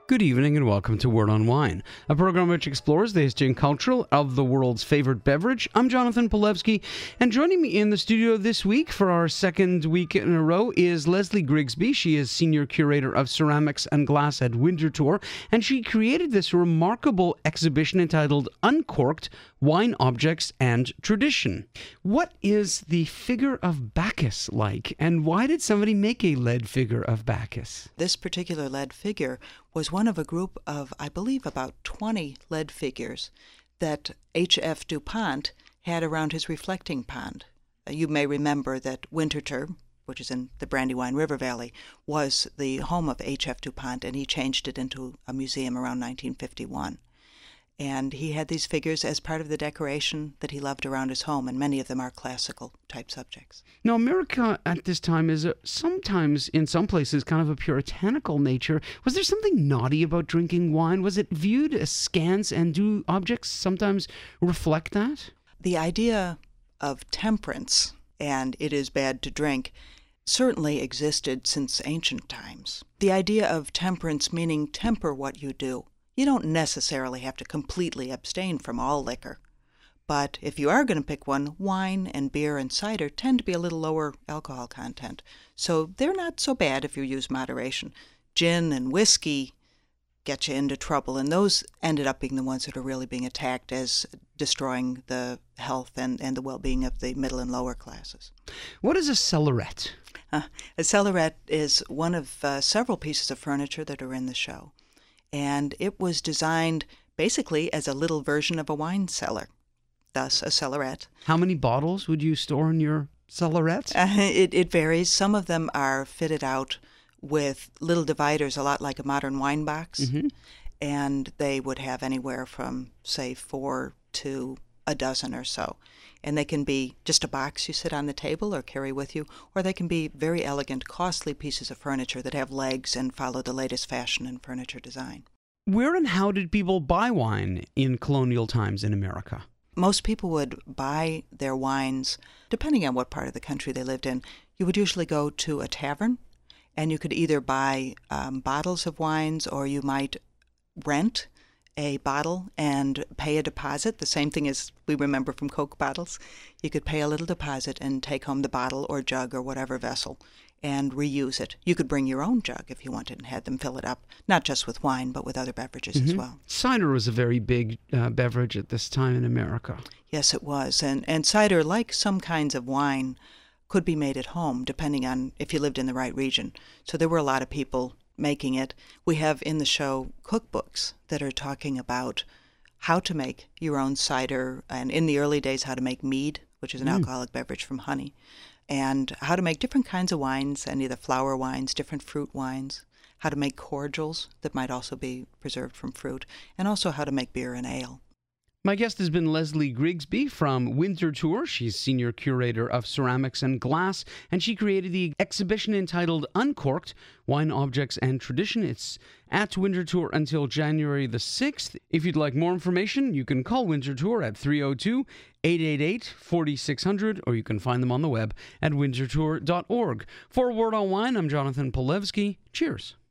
Good evening and welcome to Word on Wine, a program which explores the history and culture of the world's favorite beverage. I'm Jonathan Polewski, and joining me in the studio this week for our second week in a row is Leslie Grigsby. She is Senior Curator of Ceramics and Glass at Winterthur, and she created this remarkable exhibition entitled Uncorked: Wine Objects and Tradition. What is the figure of Bacchus like, and why did somebody make a lead figure of Bacchus? This particular lead figure was one of a group of, I believe, about 20 lead figures that H.F. DuPont had around his reflecting pond. You may remember that Winterthur, which is in the Brandywine River Valley, was the home of H.F. DuPont, and he changed it into a museum around 1951. And he had these figures as part of the decoration that he loved around his home, and many of them are classical type subjects. Now, America at this time is sometimes, in some places, kind of a puritanical nature. Was there something naughty about drinking wine? Was it viewed askance, and do objects sometimes reflect that? The idea of temperance, and it is bad to drink, certainly existed since ancient times. The idea of temperance meaning temper what you do. You don't necessarily have to completely abstain from all liquor. But if you are going to pick one, wine and beer and cider tend to be a little lower alcohol content. So they're not so bad if you use moderation. Gin and whiskey get you into trouble, and those ended up being the ones that are really being attacked as destroying the health and the well-being of the middle and lower classes. What is a cellaret? A cellaret is one of several pieces of furniture that are in the show. And it was designed basically as a little version of a wine cellar, thus a cellaret. How many bottles would you store in your cellaret? It varies. Some of them are fitted out with little dividers, a lot like a modern wine box, and they would have anywhere from, say, 4 to a dozen or so. And they can be just a box you sit on the table or carry with you, or they can be very elegant, costly pieces of furniture that have legs and follow the latest fashion in furniture design. Where and how did people buy wine in colonial times in America? Most people would buy their wines, depending on what part of the country they lived in. You would usually go to a tavern, and you could either buy bottles of wines, or you might rent a bottle and pay a deposit, the same thing as we remember from Coke bottles. You could pay a little deposit and take home the bottle or jug or whatever vessel and reuse it. You could bring your own jug if you wanted and had them fill it up, not just with wine, but with other beverages as well. Cider was a very big beverage at this time in America. Yes, it was. And cider, like some kinds of wine, could be made at home, depending on if you lived in the right region. So there were a lot of people making it. We have in the show cookbooks that are talking about how to make your own cider, and in the early days how to make mead, which is an alcoholic beverage from honey, and how to make different kinds of wines, and either flower wines, different fruit wines, how to make cordials that might also be preserved from fruit, and also how to make beer and ale. My guest has been Leslie Grigsby from Winterthur. She's Senior Curator of Ceramics and Glass, and she created the exhibition entitled Uncorked: Wine Objects and Tradition. It's at Winterthur until January the 6th. If you'd like more information, you can call Winterthur at 302-888-4600, or you can find them on the web at winterthur.org. For Word on Wine, I'm Jonathan Polewski. Cheers.